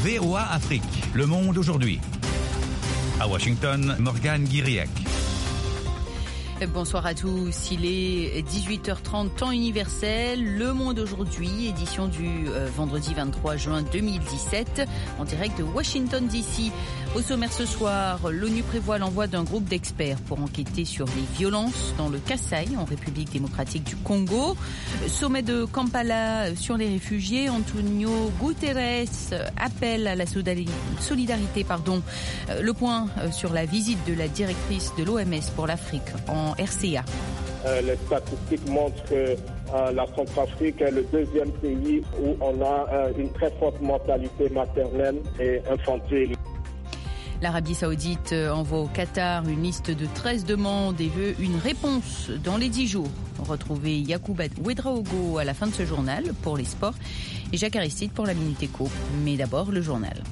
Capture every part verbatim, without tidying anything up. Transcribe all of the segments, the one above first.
V O A Afrique, Le Monde aujourd'hui. À Washington, Morgane Guiriec. Bonsoir à tous, il est dix-huit heures trente, temps universel, Le Monde aujourd'hui, édition du euh, vendredi vingt-trois juin deux mille dix-sept, en direct de Washington D C. Au sommaire ce soir, l'ONU prévoit l'envoi d'un groupe d'experts pour enquêter sur les violences dans le Kasaï, en République démocratique du Congo. Sommet de Kampala sur les réfugiés, Antonio Guterres appelle à la solidarité. Pardon. Le point sur la visite de la directrice de l'O M S pour l'Afrique en R C A. Euh, les statistiques montrent que euh, la Centrafrique est le deuxième pays où on a euh, une très forte mortalité maternelle et infantile. L'Arabie Saoudite envoie au Qatar une liste de treize demandes et veut une réponse dans les dix jours. Retrouvez Yacouba Ouedraogo à la fin de ce journal pour les sports et Jacques Aristide pour la Minute Éco. Mais d'abord, le journal.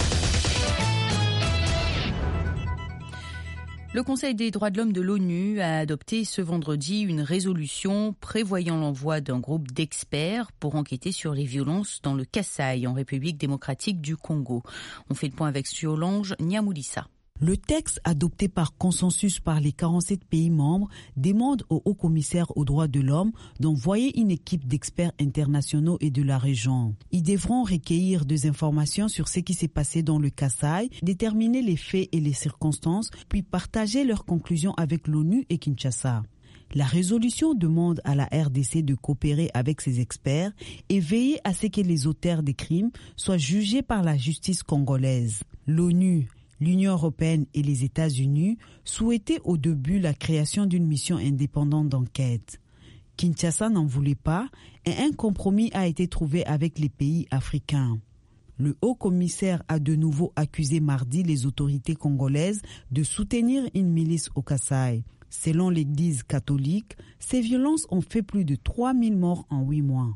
Le Conseil des droits de l'homme de l'ONU a adopté ce vendredi une résolution prévoyant l'envoi d'un groupe d'experts pour enquêter sur les violences dans le Kasaï, en République démocratique du Congo. On fait le point avec Solange Niamoulissa. Le texte adopté par consensus par les quarante-sept pays membres demande au Haut-Commissaire aux droits de l'homme d'envoyer une équipe d'experts internationaux et de la région. Ils devront recueillir des informations sur ce qui s'est passé dans le Kasaï, déterminer les faits et les circonstances, puis partager leurs conclusions avec l'ONU et Kinshasa. La résolution demande à la R D C de coopérer avec ses experts et veiller à ce que les auteurs des crimes soient jugés par la justice congolaise. L'ONU, l'Union européenne et les États-Unis souhaitaient au début la création d'une mission indépendante d'enquête. Kinshasa n'en voulait pas et un compromis a été trouvé avec les pays africains. Le haut-commissaire a de nouveau accusé mardi les autorités congolaises de soutenir une milice au Kasaï. Selon l'Église catholique, ces violences ont fait plus de trois mille morts en huit mois.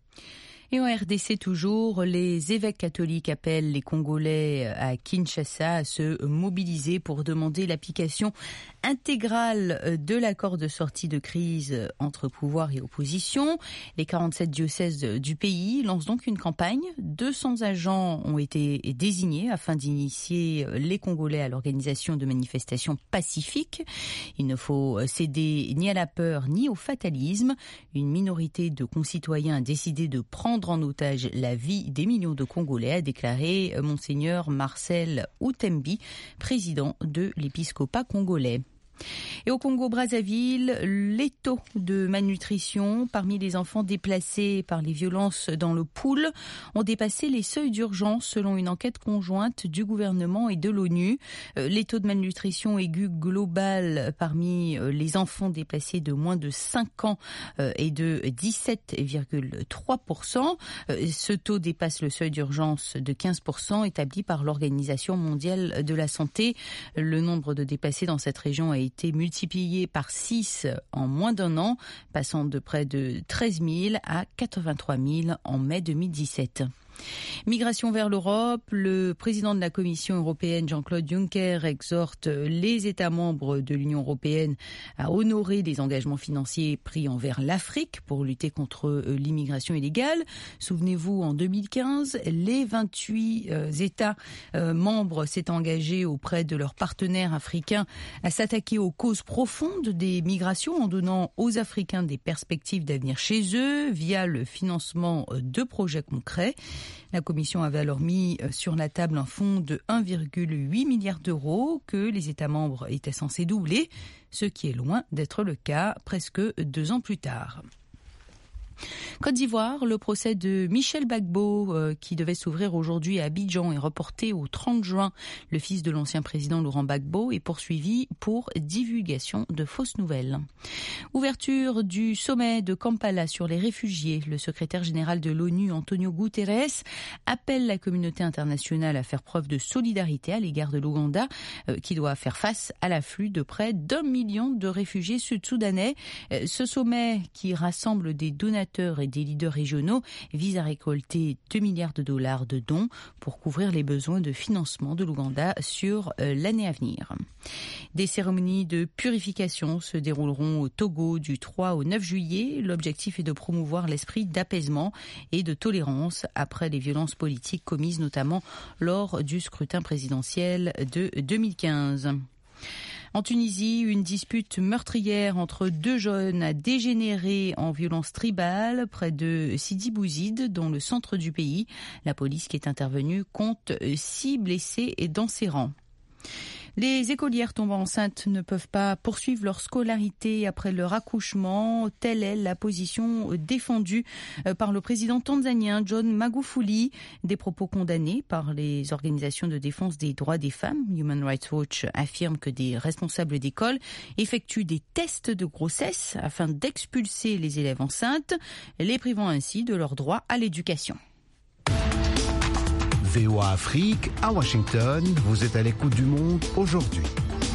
Et en R D C toujours, les évêques catholiques appellent les Congolais à Kinshasa à se mobiliser pour demander l'application intégrale de l'accord de sortie de crise entre pouvoir et opposition. Les quarante-sept diocèses du pays lancent donc une campagne. deux cents agents ont été désignés afin d'initier les Congolais à l'organisation de manifestations pacifiques. Il ne faut céder ni à la peur ni au fatalisme. Une minorité de concitoyens a décidé de prendre en otage la vie des millions de Congolais, a déclaré Monseigneur Marcel Outembi, président de l'épiscopat congolais. Et au Congo-Brazzaville, les taux de malnutrition parmi les enfants déplacés par les violences dans le Pool ont dépassé les seuils d'urgence selon une enquête conjointe du gouvernement et de l'ONU. Les taux de malnutrition aiguë globale parmi les enfants déplacés de moins de cinq ans est de dix-sept virgule trois pour cent. Ce taux dépasse le seuil d'urgence de quinze pour cent établi par l'Organisation mondiale de la santé. Le nombre de déplacés dans cette région a été multiplié par six en moins d'un an, passant de près de treize mille à quatre-vingt-trois mille en mai deux mille dix-sept. Migration vers l'Europe, le président de la Commission européenne Jean-Claude Juncker exhorte les États membres de l'Union européenne à honorer les engagements financiers pris envers l'Afrique pour lutter contre l'immigration illégale. Souvenez-vous, en deux mille quinze, les vingt-huit États membres s'étaient engagés auprès de leurs partenaires africains à s'attaquer aux causes profondes des migrations en donnant aux Africains des perspectives d'avenir chez eux via le financement de projets concrets. La Commission avait alors mis sur la table un fonds de un virgule huit milliard d'euros que les États membres étaient censés doubler, ce qui est loin d'être le cas presque deux ans plus tard. Côte d'Ivoire, le procès de Michel Gbagbo, euh, qui devait s'ouvrir aujourd'hui à Abidjan, est reporté au trente juin. Le fils de l'ancien président Laurent Gbagbo est poursuivi pour divulgation de fausses nouvelles. Ouverture du sommet de Kampala sur les réfugiés. Le secrétaire général de l'ONU, Antonio Guterres, appelle la communauté internationale à faire preuve de solidarité à l'égard de l'Ouganda, euh, qui doit faire face à l'afflux de près d'un million de réfugiés sud-soudanais. Euh, ce sommet, qui rassemble des donateurs sénateurs et des leaders régionaux vise à récolter deux milliards de dollars de dons pour couvrir les besoins de financement de l'Ouganda sur l'année à venir. Des cérémonies de purification se dérouleront au Togo du trois au neuf juillet. L'objectif est de promouvoir l'esprit d'apaisement et de tolérance après les violences politiques commises notamment lors du scrutin présidentiel de deux mille quinze. En Tunisie, une dispute meurtrière entre deux jeunes a dégénéré en violence tribale près de Sidi Bouzid, dans le centre du pays. La police qui est intervenue compte six blessés dans ses rangs. Les écolières tombant enceintes ne peuvent pas poursuivre leur scolarité après leur accouchement. Telle est la position défendue par le président tanzanien John Magufuli. Des propos condamnés par les organisations de défense des droits des femmes. Human Rights Watch affirme que des responsables d'école effectuent des tests de grossesse afin d'expulser les élèves enceintes, les privant ainsi de leur droit à l'éducation. V O A Afrique, à Washington, vous êtes à l'écoute du monde aujourd'hui.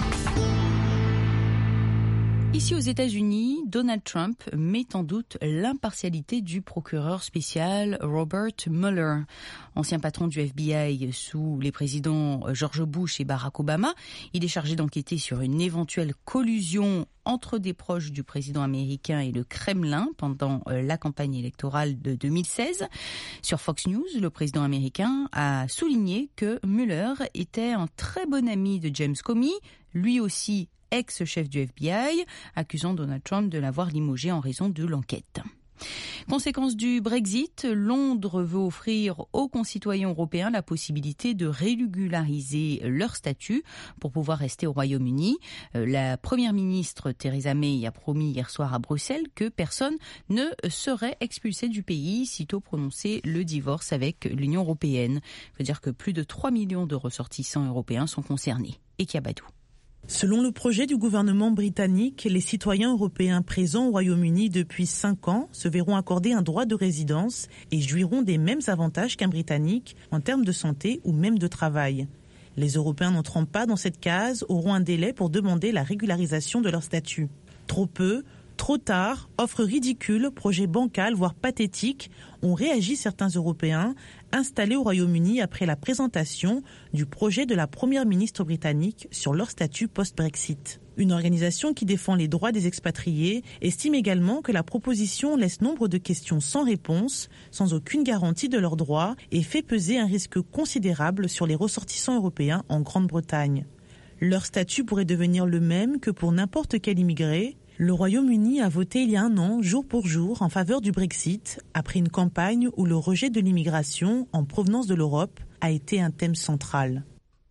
Ici aux États-Unis, Donald Trump met en doute l'impartialité du procureur spécial Robert Mueller. Ancien patron du F B I sous les présidents George Bush et Barack Obama, il est chargé d'enquêter sur une éventuelle collusion entre des proches du président américain et le Kremlin pendant la campagne électorale de deux mille seize. Sur Fox News, le président américain a souligné que Mueller était un très bon ami de James Comey, lui aussi ex-chef du F B I, accusant Donald Trump de l'avoir limogé en raison de l'enquête. Conséquence du Brexit, Londres veut offrir aux concitoyens européens la possibilité de régulariser leur statut pour pouvoir rester au Royaume-Uni. La première ministre Theresa May a promis hier soir à Bruxelles que personne ne serait expulsé du pays sitôt prononcé le divorce avec l'Union européenne. Ça veut dire que plus de trois millions de ressortissants européens sont concernés. Et Kiabadou. Selon le projet du gouvernement britannique, les citoyens européens présents au Royaume-Uni depuis cinq ans se verront accorder un droit de résidence et jouiront des mêmes avantages qu'un Britannique en termes de santé ou même de travail. Les Européens n'entrant pas dans cette case auront un délai pour demander la régularisation de leur statut. Trop peu, trop tard, offre ridicule, projet bancal, voire pathétique, ont réagi certains Européens installés au Royaume-Uni après la présentation du projet de la première ministre britannique sur leur statut post-Brexit. Une organisation qui défend les droits des expatriés estime également que la proposition laisse nombre de questions sans réponse, sans aucune garantie de leurs droits et fait peser un risque considérable sur les ressortissants européens en Grande-Bretagne. Leur statut pourrait devenir le même que pour n'importe quel immigré. Le Royaume-Uni a voté il y a un an, jour pour jour, en faveur du Brexit, après une campagne où le rejet de l'immigration en provenance de l'Europe a été un thème central.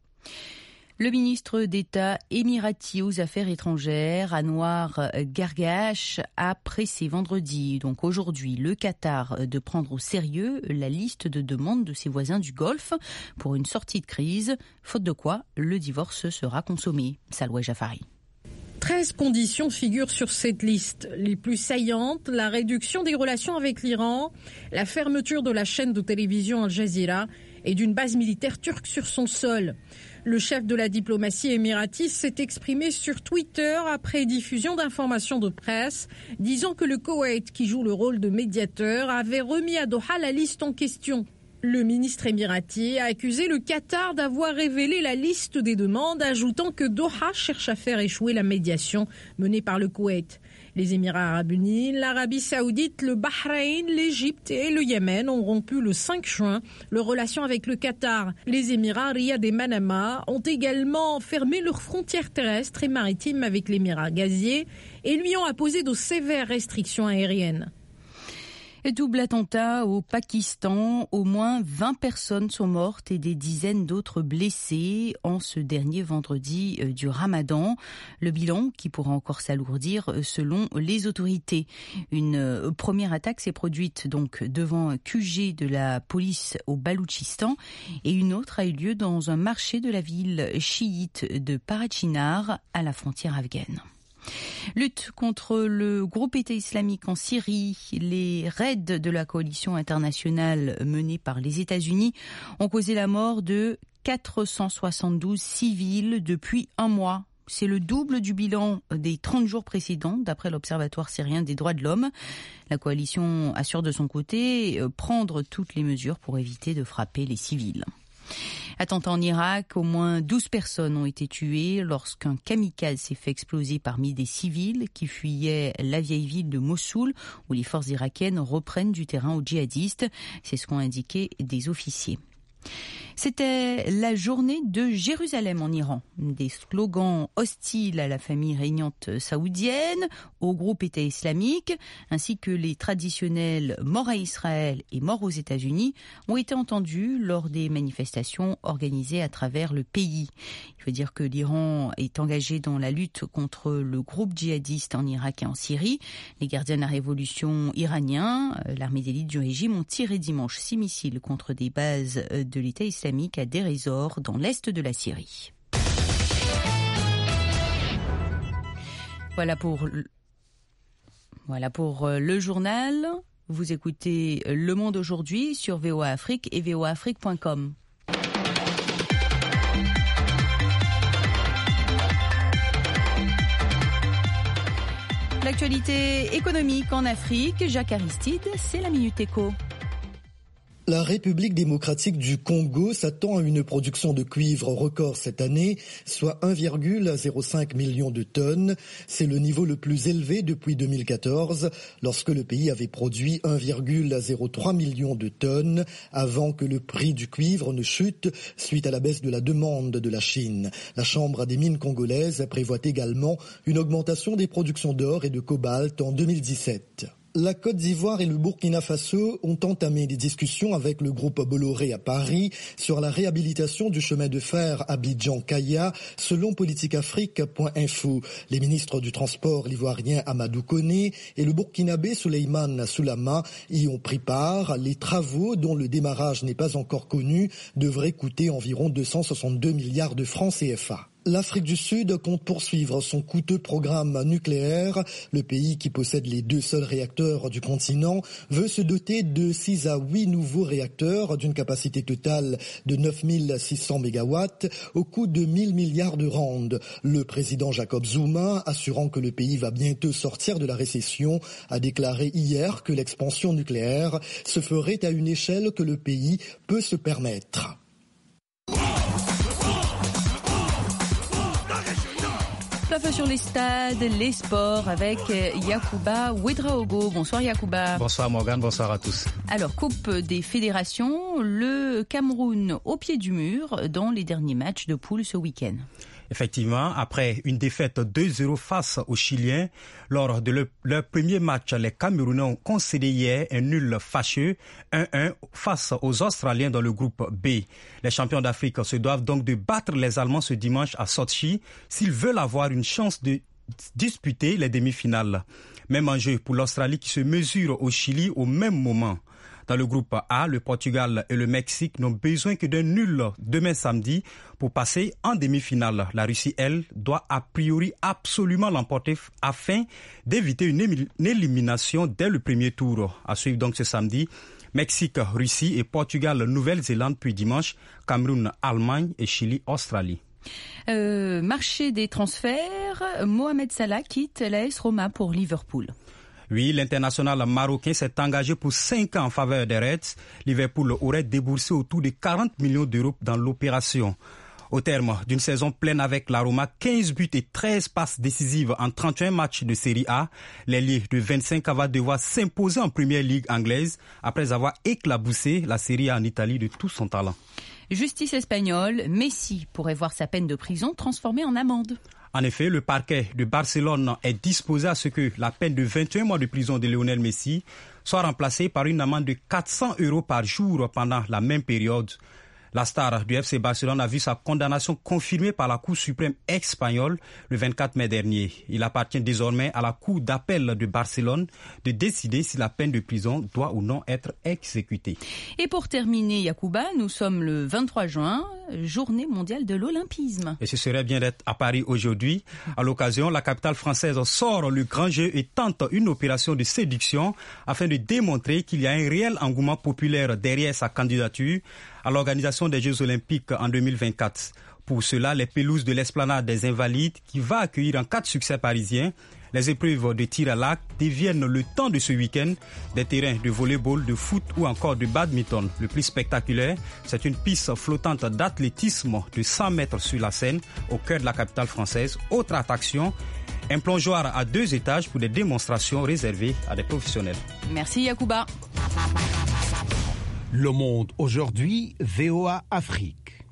Le ministre d'État émirati aux Affaires étrangères, Anwar Gargash, a pressé vendredi, donc aujourd'hui, le Qatar de prendre au sérieux la liste de demandes de ses voisins du Golfe pour une sortie de crise, faute de quoi le divorce sera consommé. Salwa Jafari. treize conditions figurent sur cette liste. Les plus saillantes, la réduction des relations avec l'Iran, la fermeture de la chaîne de télévision Al Jazeera et d'une base militaire turque sur son sol. Le chef de la diplomatie émirati s'est exprimé sur Twitter après diffusion d'informations de presse, disant que le Koweït, qui joue le rôle de médiateur, avait remis à Doha la liste en question. Le ministre émirati a accusé le Qatar d'avoir révélé la liste des demandes, ajoutant que Doha cherche à faire échouer la médiation menée par le Koweït. Les Émirats arabes unis, l'Arabie saoudite, le Bahreïn, l'Égypte et le Yémen ont rompu le cinq juin leurs relations avec le Qatar. Les Émirats, Riyad et Manama ont également fermé leurs frontières terrestres et maritimes avec l'Émirat gazier et lui ont imposé de sévères restrictions aériennes. Double attentat au Pakistan, au moins vingt personnes sont mortes et des dizaines d'autres blessées en ce dernier vendredi du Ramadan. Le bilan qui pourra encore s'alourdir selon les autorités. Une première attaque s'est produite donc devant un Q G de la police au Baloutchistan et une autre a eu lieu dans un marché de la ville chiite de Parachinar à la frontière afghane. Lutte contre le groupe État islamique en Syrie. Les raids de la coalition internationale menée par les États-Unis ont causé la mort de quatre cent soixante-douze civils depuis un mois C'est le double du bilan des trente jours précédents, d'après l'Observatoire syrien des droits de l'homme. La coalition assure de son côté prendre toutes les mesures pour éviter de frapper les civils. Attentat en Irak, au moins douze personnes ont été tuées lorsqu'un kamikaze s'est fait exploser parmi des civils qui fuyaient la vieille ville de Mossoul, où les forces irakiennes reprennent du terrain aux djihadistes. C'est ce qu'ont indiqué des officiers. C'était la journée de Jérusalem en Iran. Des slogans hostiles à la famille régnante saoudienne, au groupe État islamique, ainsi que les traditionnels « mort à Israël » et « mort aux États-Unis » ont été entendus lors des manifestations organisées à travers le pays. Il faut dire que l'Iran est engagé dans la lutte contre le groupe djihadiste en Irak et en Syrie. Les gardiens de la révolution iraniens, l'armée d'élite du régime, ont tiré dimanche six missiles contre des bases de l'État islamique à Deir ez-Zor, dans l'est de la Syrie. Voilà pour, voilà pour le journal. Vous écoutez Le Monde aujourd'hui sur V O A Afrique et V O A Afrique point com. L'actualité économique en Afrique, Jacques Aristide, c'est la Minute Éco. La République démocratique du Congo s'attend à une production de cuivre record cette année, soit un virgule zéro cinq million de tonnes. C'est le niveau le plus élevé depuis deux mille quatorze, lorsque le pays avait produit un virgule zéro trois million de tonnes, avant que le prix du cuivre ne chute suite à la baisse de la demande de la Chine. La Chambre des mines congolaises prévoit également une augmentation des productions d'or et de cobalt en deux mille dix-sept. La Côte d'Ivoire et le Burkina Faso ont entamé des discussions avec le groupe Bolloré à Paris sur la réhabilitation du chemin de fer Abidjan-Kaya, selon politiqueafrique point info. Les ministres du Transport, l'ivoirien Amadou Koné, et le burkinabé Souleymane Soulama y ont pris part. Les travaux, dont le démarrage n'est pas encore connu, devraient coûter environ deux cent soixante-deux milliards de francs C F A. L'Afrique du Sud compte poursuivre son coûteux programme nucléaire. Le pays, qui possède les deux seuls réacteurs du continent, veut se doter de six à huit nouveaux réacteurs d'une capacité totale de neuf mille six cents mégawatts au coût de mille milliards de rands. Le président Jacob Zuma, assurant que le pays va bientôt sortir de la récession, a déclaré hier que l'expansion nucléaire se ferait à une échelle que le pays peut se permettre. Place sur les stades, les sports avec Yacouba Ouedraogo. Bonsoir Yacouba. Bonsoir Morgane, bonsoir à tous. Alors, Coupe des fédérations, le Cameroun au pied du mur dans les derniers matchs de poule ce week-end. Effectivement, après une défaite deux zéro face aux Chiliens, lors de le, leur premier match, les Camerounais ont concédé hier un nul fâcheux, un un face aux Australiens dans le groupe B. Les champions d'Afrique se doivent donc de battre les Allemands ce dimanche à Sochi s'ils veulent avoir une chance de disputer les demi-finales. Même enjeu pour l'Australie qui se mesure au Chili au même moment. Dans le groupe A, le Portugal et le Mexique n'ont besoin que d'un nul demain samedi pour passer en demi-finale. La Russie, elle, doit a priori absolument l'emporter afin d'éviter une, émi- une élimination dès le premier tour. À suivre donc ce samedi, Mexique, Russie et Portugal, Nouvelle-Zélande, puis dimanche, Cameroun, Allemagne et Chili, Australie. Euh, marché des transferts, Mohamed Salah quitte l'A S Roma pour Liverpool. Oui, l'international marocain s'est engagé pour cinq ans en faveur des Reds. Liverpool aurait déboursé autour de quarante millions d'euros dans l'opération. Au terme d'une saison pleine avec la Roma, quinze buts et treize passes décisives en trente et un matchs de Série A, l'ailier de vingt-cinq ans va devoir s'imposer en Première Ligue anglaise après avoir éclaboussé la Série A en Italie de tout son talent. Justice espagnole, Messi pourrait voir sa peine de prison transformée en amende. En effet, le parquet de Barcelone est disposé à ce que la peine de vingt et un mois de prison de Lionel Messi soit remplacée par une amende de quatre cents euros par jour pendant la même période. La star du F C Barcelone a vu sa condamnation confirmée par la Cour suprême espagnole le vingt-quatre mai dernier. Il appartient désormais à la Cour d'appel de Barcelone de décider si la peine de prison doit ou non être exécutée. Et pour terminer, Yacouba, nous sommes le vingt-trois juin, journée mondiale de l'olympisme. Et ce serait bien d'être à Paris aujourd'hui. À l'occasion, la capitale française sort le grand jeu et tente une opération de séduction afin de démontrer qu'il y a un réel engouement populaire derrière sa candidature à l'organisation des Jeux Olympiques en deux mille vingt-quatre. Pour cela, les pelouses de l'Esplanade des Invalides, qui va accueillir en cas de succès parisien les épreuves de tir à l'arc, deviennent le temps de ce week-end des terrains de volley-ball, de foot ou encore de badminton. Le plus spectaculaire, c'est une piste flottante d'athlétisme de cent mètres sur la Seine, au cœur de la capitale française. Autre attraction, un plongeoir à deux étages pour des démonstrations réservées à des professionnels. Merci Yacouba. Le Monde aujourd'hui, V O A Afrique.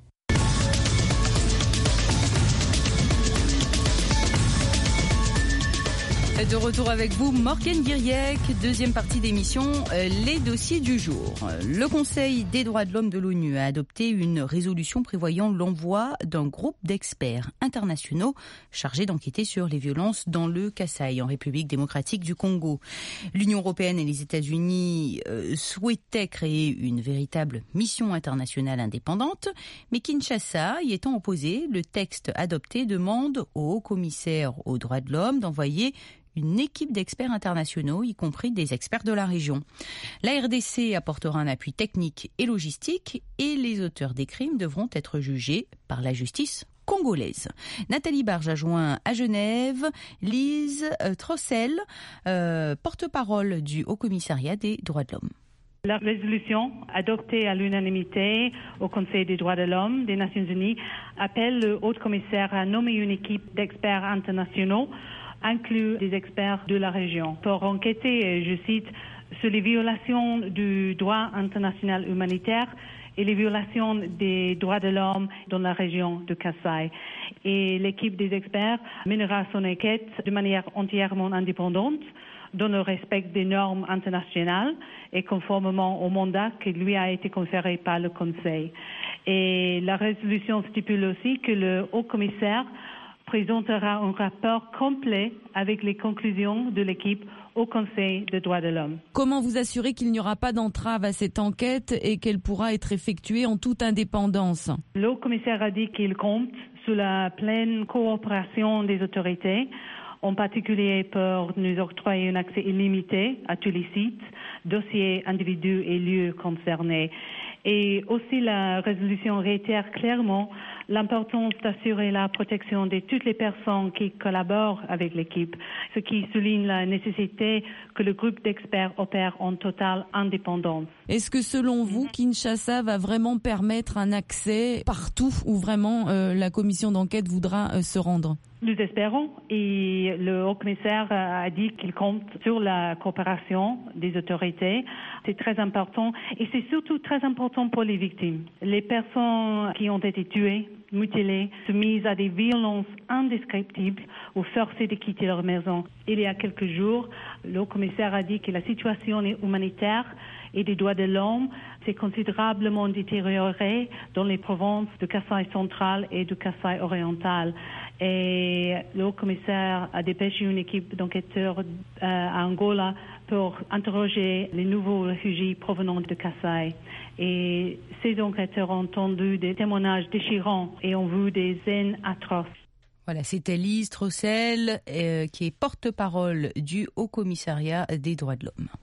De retour avec vous, Morgane Guiriec, deuxième partie d'émission, euh, les dossiers du jour. Le Conseil des droits de l'homme de l'ONU a adopté une résolution prévoyant l'envoi d'un groupe d'experts internationaux chargés d'enquêter sur les violences dans le Kasaï, en République démocratique du Congo. L'Union européenne et les États-Unis euh, souhaitaient créer une véritable mission internationale indépendante, mais Kinshasa, y étant opposé, le texte adopté demande au haut-commissaire aux droits de l'homme d'envoyer une équipe d'experts internationaux, y compris des experts de la région. La R D C apportera un appui technique et logistique et les auteurs des crimes devront être jugés par la justice congolaise. Nathalie Barge a joint à Genève Lise Trossel, euh, porte-parole du Haut-Commissariat des droits de l'homme. La résolution adoptée à l'unanimité au Conseil des droits de l'homme des Nations Unies appelle le haut-commissaire à nommer une équipe d'experts internationaux inclut des experts de la région pour enquêter, je cite, sur les violations du droit international humanitaire et les violations des droits de l'homme dans la région de Kasaï. Et l'équipe des experts mènera son enquête de manière entièrement indépendante, dans le respect des normes internationales et conformément au mandat qui lui a été conféré par le Conseil. Et la résolution stipule aussi que le haut-commissaire présentera un rapport complet avec les conclusions de l'équipe au Conseil des droits de l'homme. Comment vous assurer qu'il n'y aura pas d'entrave à cette enquête et qu'elle pourra être effectuée en toute indépendance? Le haut-commissaire a dit qu'il compte sur la pleine coopération des autorités, en particulier pour nous octroyer un accès illimité à tous les sites, dossiers, individus et lieux concernés. Et aussi la résolution réitère clairement l'importance d'assurer la protection de toutes les personnes qui collaborent avec l'équipe, ce qui souligne la nécessité que le groupe d'experts opère en totale indépendance. Est-ce que selon vous, Kinshasa va vraiment permettre un accès partout où vraiment euh, la commission d'enquête voudra euh, se rendre? Nous espérons, et le haut-commissaire a dit qu'il compte sur la coopération des autorités. C'est très important et c'est surtout très important pour les victimes. Les personnes qui ont été tuées, mutilées, soumises à des violences indescriptibles ou forcées de quitter leur maison. Il y a quelques jours, le haut-commissaire a dit que la situation humanitaire et des droits de l'homme s'est considérablement détériorée dans les provinces de Kasaï central et de Kasaï oriental. Et le haut-commissaire a dépêché une équipe d'enquêteurs euh, à Angola pour interroger les nouveaux réfugiés provenant de Kasaï. Et ces enquêteurs ont entendu des témoignages déchirants et ont vu des scènes atroces. Voilà, c'était Lise Trossel, euh, qui est porte-parole du Haut-Commissariat des droits de l'homme.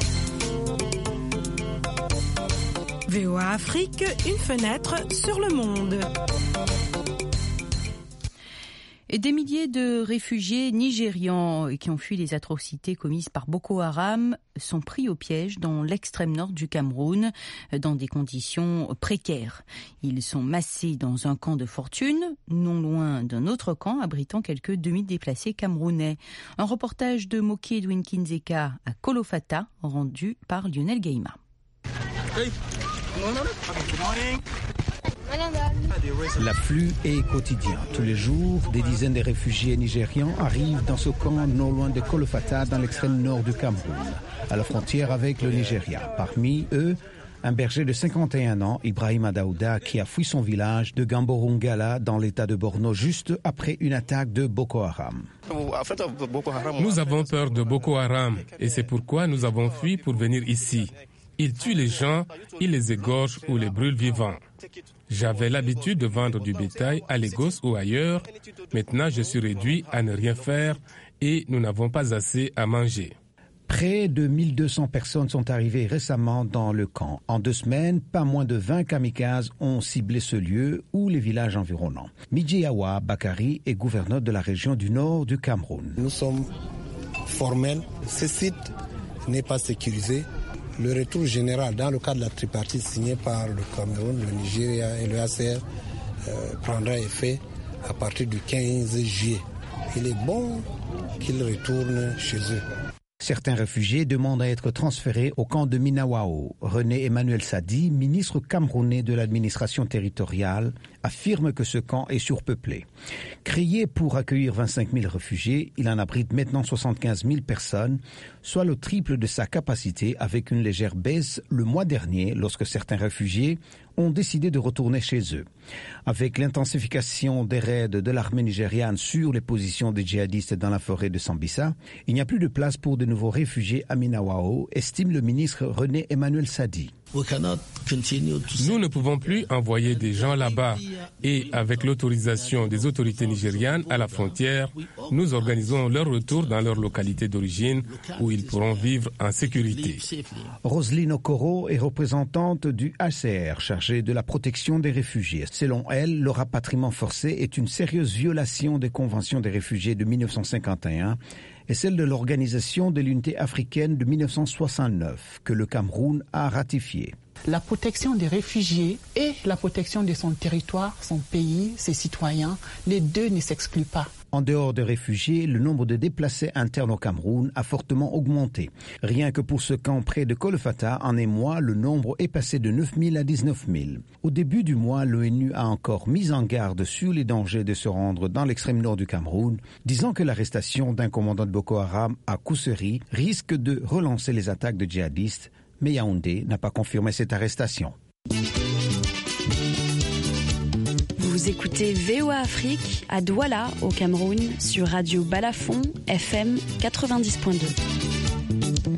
V O A Afrique, une fenêtre sur le monde. Et des milliers de réfugiés nigérians qui ont fui les atrocités commises par Boko Haram sont pris au piège dans l'extrême nord du Cameroun, dans des conditions précaires. Ils sont massés dans un camp de fortune, non loin d'un autre camp abritant quelques demi-déplacés camerounais. Un reportage de Moki Edwin Kinzeka à Kolofata, rendu par Lionel Gaïma. Hey. L'afflux est quotidien. Tous les jours, des dizaines de réfugiés nigérians arrivent dans ce camp non loin de Kolofata, dans l'extrême nord du Cameroun, à la frontière avec le Nigeria. Parmi eux, un berger de cinquante et un ans, Ibrahima Daouda, qui a fui son village de Gamborungala dans l'état de Borno juste après une attaque de Boko Haram. Nous avons peur de Boko Haram et c'est pourquoi nous avons fui pour venir ici. Ils tuent les gens, ils les égorgent ou les brûlent vivants. J'avais l'habitude de vendre du bétail à Lagos ou ailleurs. Maintenant, je suis réduit à ne rien faire et nous n'avons pas assez à manger. Près de mille deux cents personnes sont arrivées récemment dans le camp. En deux semaines, pas moins de vingt kamikazes ont ciblé ce lieu ou les villages environnants. Midjiawa Bakari est gouverneur de la région du nord du Cameroun. Nous sommes formels. Ce site n'est pas sécurisé. Le retour général dans le cadre de la tripartite signée par le Cameroun, le Nigeria et le A C R euh, prendra effet à partir du quinze juillet. Il est bon qu'ils retournent chez eux. Certains réfugiés demandent à être transférés au camp de Minawao. René Emmanuel Sadi, ministre camerounais de l'administration territoriale, affirme que ce camp est surpeuplé. Créé pour accueillir vingt-cinq mille réfugiés, il en abrite maintenant soixante-quinze mille personnes, soit le triple de sa capacité, avec une légère baisse le mois dernier lorsque certains réfugiés ont décidé de retourner chez eux. Avec l'intensification des raids de l'armée nigériane sur les positions des djihadistes dans la forêt de Sambisa, il n'y a plus de place pour de nouveaux réfugiés à Minawao, estime le ministre René Emmanuel Sadi. Nous ne pouvons plus envoyer des gens là-bas et avec l'autorisation des autorités nigérianes à la frontière, nous organisons leur retour dans leur localité d'origine où ils pourront vivre en sécurité. Roselyne Okoro est représentante du H C R chargée de la protection des réfugiés. Selon elle, le rapatriement forcé est une sérieuse violation des conventions des réfugiés de mille neuf cent cinquante et un et celle de l'Organisation de l'Unité africaine de mille neuf cent soixante-neuf que le Cameroun a ratifiée. La protection des réfugiés et la protection de son territoire, son pays, ses citoyens, les deux ne s'excluent pas. En dehors des réfugiés, le nombre de déplacés internes au Cameroun a fortement augmenté. Rien que pour ce camp près de Kolfata, en un mois, le nombre est passé de neuf mille à dix-neuf mille. Au début du mois, l'ONU a encore mis en garde sur les dangers de se rendre dans l'extrême nord du Cameroun, disant que l'arrestation d'un commandant de Boko Haram à Koussery risque de relancer les attaques de djihadistes, mais Yaoundé n'a pas confirmé cette arrestation. Vous écoutez V O A Afrique à Douala, au Cameroun, sur Radio Balafon, F M quatre-vingt-dix point deux.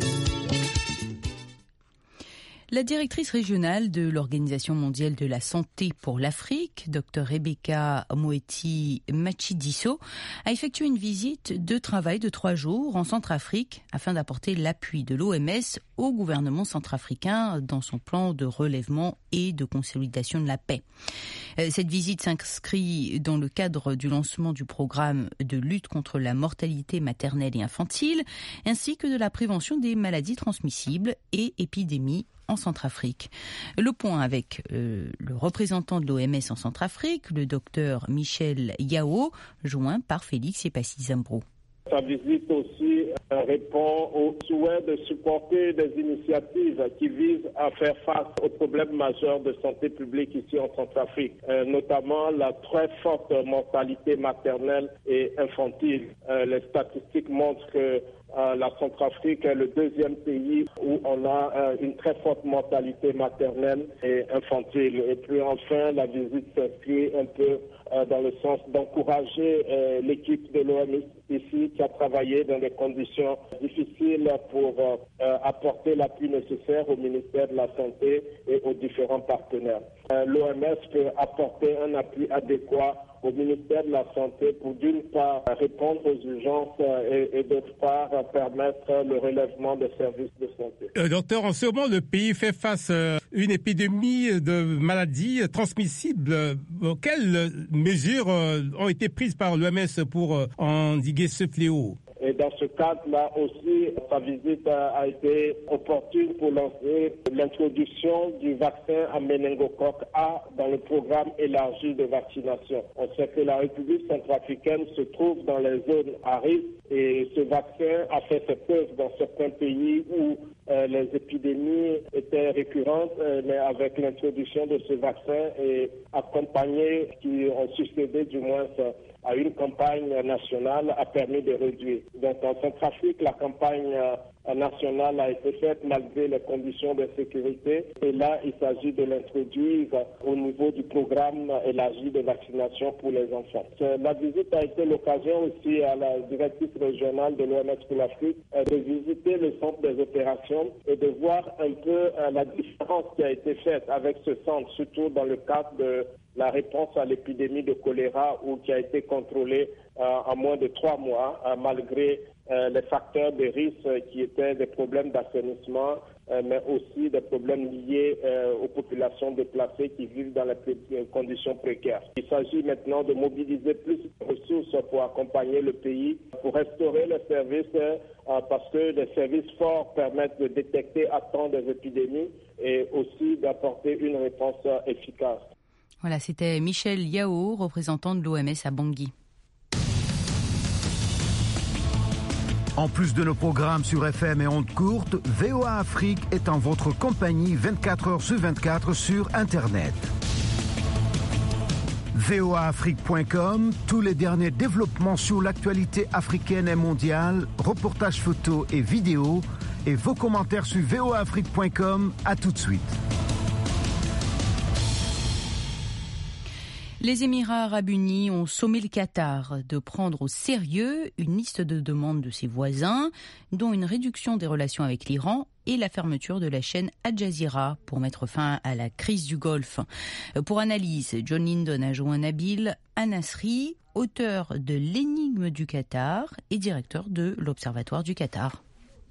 La directrice régionale de l'Organisation mondiale de la santé pour l'Afrique, Dr Rebecca Moeti Machidiso, a effectué une visite de travail de trois jours en Centrafrique afin d'apporter l'appui de l'O M S au gouvernement centrafricain dans son plan de relèvement et de consolidation de la paix. Cette visite s'inscrit dans le cadre du lancement du programme de lutte contre la mortalité maternelle et infantile, ainsi que de la prévention des maladies transmissibles et épidémies en Centrafrique. Le point avec euh, le représentant de l'O M S en Centrafrique, le docteur Michel Yao, joint par Félix Yepassi-Zambro. Sa visite aussi répond au souhait de supporter des initiatives qui visent à faire face aux problèmes majeurs de santé publique ici en Centrafrique, euh, notamment la très forte mortalité maternelle et infantile. Euh, les statistiques montrent que Euh, la Centrafrique est le deuxième pays où on a euh, une très forte mortalité maternelle et infantile. Et puis enfin, la visite s'inscrit un peu euh, dans le sens d'encourager euh, l'équipe de l'O M S ici qui a travaillé dans des conditions difficiles pour euh, apporter l'appui nécessaire au ministère de la Santé et aux différents partenaires. Euh, L'O M S peut apporter un appui adéquat au ministère de la Santé pour d'une part répondre aux urgences et, et d'autre part permettre le relèvement des services de santé. Euh, docteur, en ce moment, le pays fait face à une épidémie de maladies transmissibles. Euh, quelles mesures euh, ont été prises par l'O M S pour euh, endiguer ce fléau ? Et dans ce cadre-là aussi, sa visite a été opportune pour lancer l'introduction du vaccin à méningocoque A dans le programme élargi de vaccination. On sait que la République centrafricaine se trouve dans les zones à risque et ce vaccin a fait ses preuves dans certains pays où euh, les épidémies étaient récurrentes, euh, mais avec l'introduction de ce vaccin et accompagné, qui ont succédé du moins à une campagne nationale, a permis de réduire. Donc en Centrafrique, la campagne nationale a été faite malgré les conditions de sécurité. Et là, il s'agit de l'introduire au niveau du programme élargi de vaccination pour les enfants. La visite a été l'occasion aussi à la directrice régionale de l'O M S pour l'Afrique de visiter le centre des opérations et de voir un peu la différence qui a été faite avec ce centre, surtout dans le cadre de la réponse à l'épidémie de choléra ou qui a été contrôlée euh, en moins de trois mois, euh, malgré euh, les facteurs de risque qui étaient des problèmes d'assainissement, euh, mais aussi des problèmes liés euh, aux populations déplacées qui vivent dans les conditions précaires. Il s'agit maintenant de mobiliser plus de ressources pour accompagner le pays, pour restaurer les services, euh, parce que les services forts permettent de détecter à temps des épidémies et aussi d'apporter une réponse efficace. Voilà, c'était Michel Yao, représentant de l'O M S à Bangui. En plus de nos programmes sur F M et ondes courtes, V O A Afrique est en votre compagnie vingt-quatre heures sur vingt-quatre sur Internet. V O A Afrique point com, tous les derniers développements sur l'actualité africaine et mondiale, reportages photos et vidéos, et vos commentaires sur V O A Afrique point com. À tout de suite. Les Émirats arabes unis ont sommé le Qatar de prendre au sérieux une liste de demandes de ses voisins, dont une réduction des relations avec l'Iran et la fermeture de la chaîne Al Jazeera pour mettre fin à la crise du Golfe. Pour analyse, John Lindon a joint Nabil Anasri, auteur de L'énigme du Qatar et directeur de l'Observatoire du Qatar.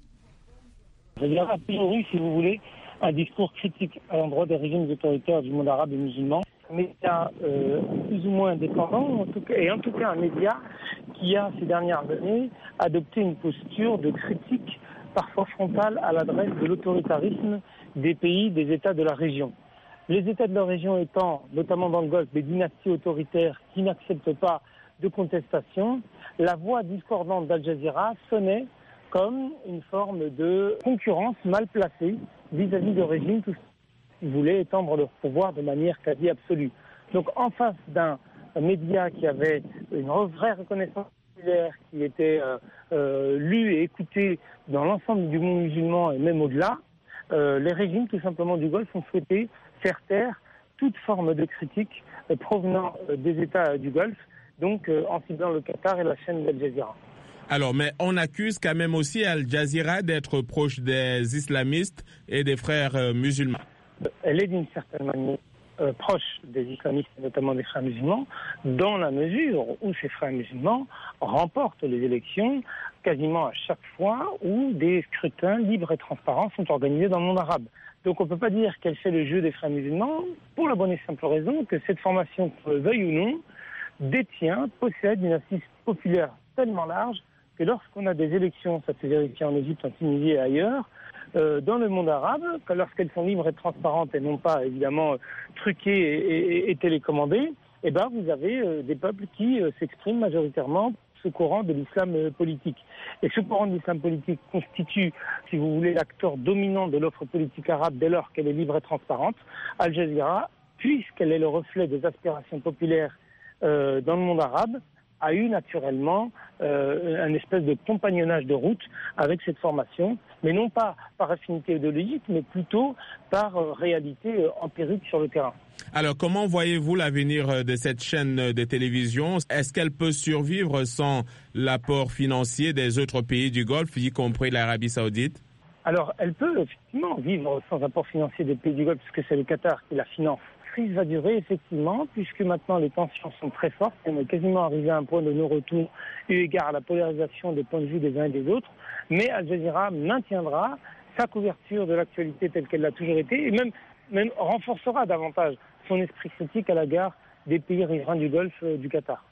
Il y a a priori, si vous voulez, un discours critique à l'endroit des régimes autoritaires du monde arabe et musulman. Un média euh, plus ou moins indépendant, en tout cas, et en tout cas un média qui a, ces dernières années, adopté une posture de critique parfois frontale à l'adresse de l'autoritarisme des pays, des États de la région. Les États de la région étant, notamment dans le Golfe, des dynasties autoritaires qui n'acceptent pas de contestation, la voix discordante d'Al Jazeera sonnait comme une forme de concurrence mal placée vis-à-vis de régimes qui voulaient étendre leur pouvoir de manière quasi absolue. Donc en face d'un média qui avait une vraie reconnaissance populaire, qui était euh, euh, lu et écouté dans l'ensemble du monde musulman et même au-delà, euh, les régimes tout simplement du Golfe ont souhaité faire taire toute forme de critique euh, provenant euh, des États du Golfe, donc euh, en ciblant le Qatar et la chaîne d'Al Jazeera. Alors, mais on accuse quand même aussi Al Jazeera d'être proche des islamistes et des frères euh, musulmans. Elle est d'une certaine manière euh, proche des islamistes, notamment des frères musulmans, dans la mesure où ces frères musulmans remportent les élections quasiment à chaque fois où des scrutins libres et transparents sont organisés dans le monde arabe. Donc on ne peut pas dire qu'elle fait le jeu des frères musulmans, pour la bonne et simple raison que cette formation, qu'on le veuille ou non, détient, possède une assise populaire tellement large que lorsqu'on a des élections, ça se vérifie en Égypte, en Tunisie et ailleurs, euh, dans le monde arabe, que lorsqu'elles sont libres et transparentes et non pas évidemment truquées et, et, et télécommandées, eh ben vous avez euh, des peuples qui euh, s'expriment majoritairement ce courant de l'islam euh, politique. Et ce courant de l'islam politique constitue, si vous voulez, l'acteur dominant de l'offre politique arabe dès lors qu'elle est libre et transparente. Al Jazeera, puisqu'elle est le reflet des aspirations populaires euh, dans le monde arabe, a eu naturellement euh, un espèce de compagnonnage de route avec cette formation, mais non pas par affinité idéologique, mais plutôt par euh, réalité euh, empirique sur le terrain. Alors, comment voyez-vous l'avenir de cette chaîne de télévision? Est-ce qu'elle peut survivre sans l'apport financier des autres pays du Golfe, y compris l'Arabie Saoudite? Alors, elle peut effectivement vivre sans apport financier des pays du Golfe, puisque c'est le Qatar qui la finance. La crise va durer effectivement, puisque maintenant les tensions sont très fortes. On est quasiment arrivé à un point de non-retour eu égard à la polarisation des points de vue des uns et des autres. Mais Al Jazeera maintiendra sa couverture de l'actualité telle qu'elle l'a toujours été et même, même renforcera davantage son esprit critique à l'égard des pays riverains du Golfe euh, du Qatar.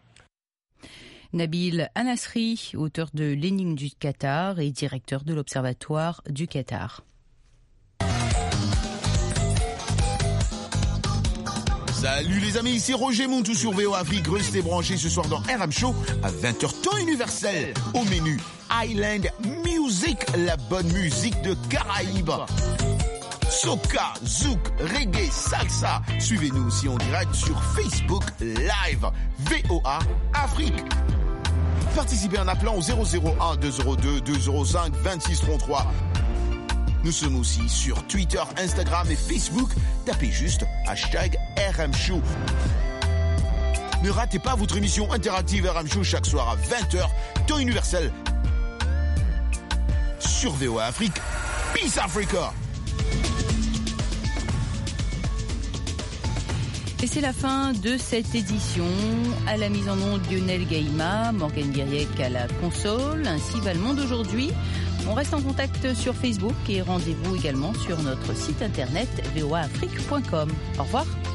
Nabil Anasri, auteur de L'énigme du Qatar et directeur de l'Observatoire du Qatar. Salut les amis, c'est Roger Montou sur V O A Afrique. Restez branchés ce soir dans R M Show à vingt heures temps universel. Au menu, Island Music, la bonne musique de Caraïbes. Soca, zouk, reggae, salsa. Suivez-nous aussi en direct sur Facebook Live. V O A Afrique. Participez en appelant au zéro zéro un deux zéro deux deux zéro cinq vingt-six trente-trois. Nous sommes aussi sur Twitter, Instagram et Facebook. Tapez juste hashtag R M Show. Ne ratez pas votre émission interactive R M Show chaque soir à vingt heures, temps universel. Sur V O A Afrique. Peace Africa! Et c'est la fin de cette édition. À la mise en onde, Lionel Gaïma, Morgane Guiriec à la console, ainsi va le monde aujourd'hui. On reste en contact sur Facebook et rendez-vous également sur notre site internet v o a afrique point com. Au revoir.